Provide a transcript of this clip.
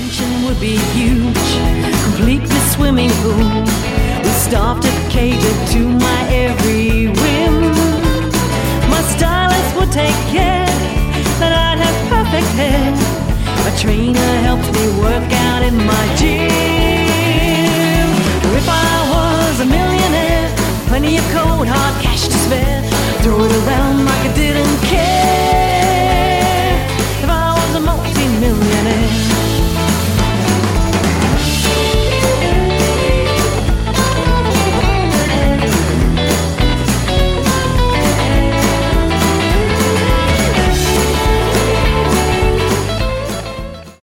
mansion would be huge, complete with swimming pool, with staff to cater to my every whim. My stylist would take care that I'd have perfect hair. My trainer helped me work out in my gym. If I was a millionaire, plenty of cold hard cash to spare, throw it around